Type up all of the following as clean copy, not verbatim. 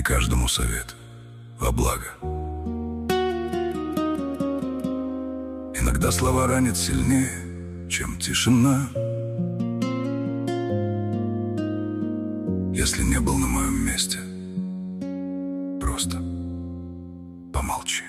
каждому совет во благо. Иногда слова ранят сильнее, чем тишина. Если не был на моем месте, просто помолчи.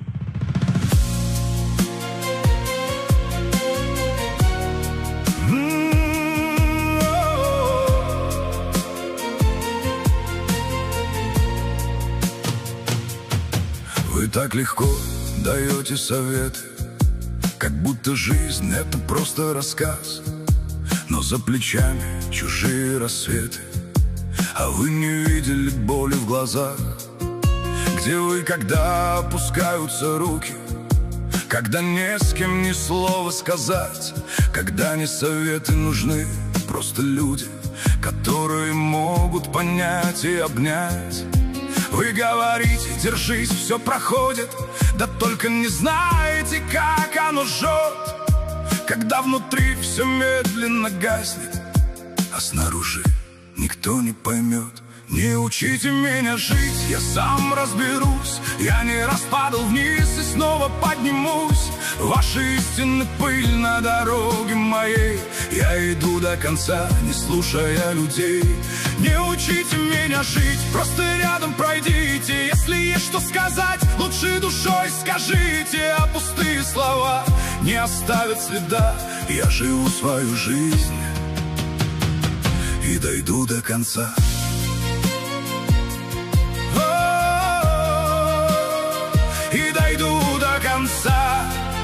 Вы так легко даете советы, как будто жизнь — это просто рассказ. Но за плечами чужие рассветы, а вы не видели боли в глазах. Где вы, когда опускаются руки, когда не с кем ни слова сказать, когда не советы нужны, просто люди, которые могут понять и обнять. Вы говорите: держись, все проходит, да только не знаете, как оно жжет, когда внутри все медленно гаснет, а снаружи никто не поймет. Не учите меня жить, я сам разберусь. Я не раз падал вниз и снова поднимусь. Ваши истины — пыль на дороге моей. Я иду до конца, не слушая людей. Не учите меня жить, просто рядом пройдите. Если есть что сказать, лучше душой скажите. А пустые слова не оставят следа. Я живу свою жизнь и дойду до конца. И дойду до конца.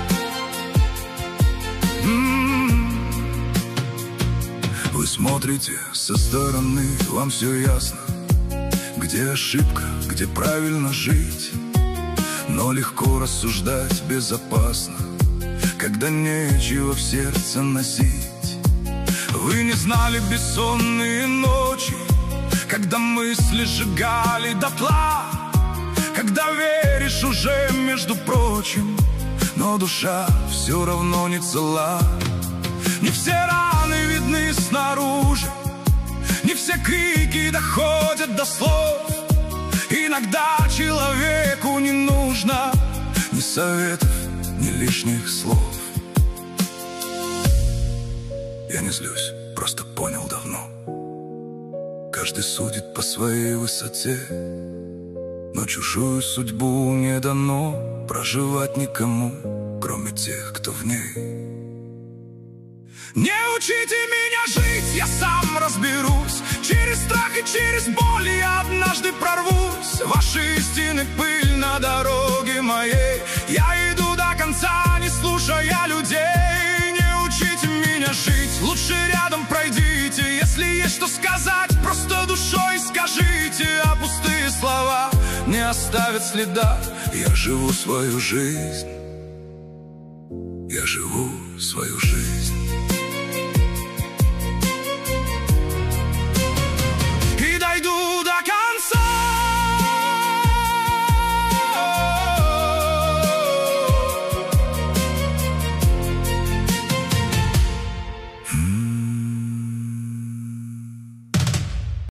Вы смотрите со стороны, вам все ясно, где ошибка, где правильно жить. Но легко рассуждать безопасно, когда нечего в сердце носить. Вы не знали бессонные ночи, когда мысли сжигали дотла, когда веришь уже, между прочим, но душа все равно не цела. Не все раны видны снаружи, не все крики доходят до слов. Иногда человеку не нужно ни советов, ни лишних слов. Я не злюсь, просто понял давно. Каждый судит по своей высоте, но чужую судьбу не дано проживать никому, кроме тех, кто в ней. Не учите меня жить, я сам разберусь. Через страх и через боль я однажды прорвусь. Ваши истины — пыль на дороге моей. Я иду до конца, не слушая людей. Не учите меня жить, лучше рядом пройдите. Если есть что сказать, просто душой скажите. А пустые слова не оставят следа. Я живу свою жизнь. Я живу свою жизнь.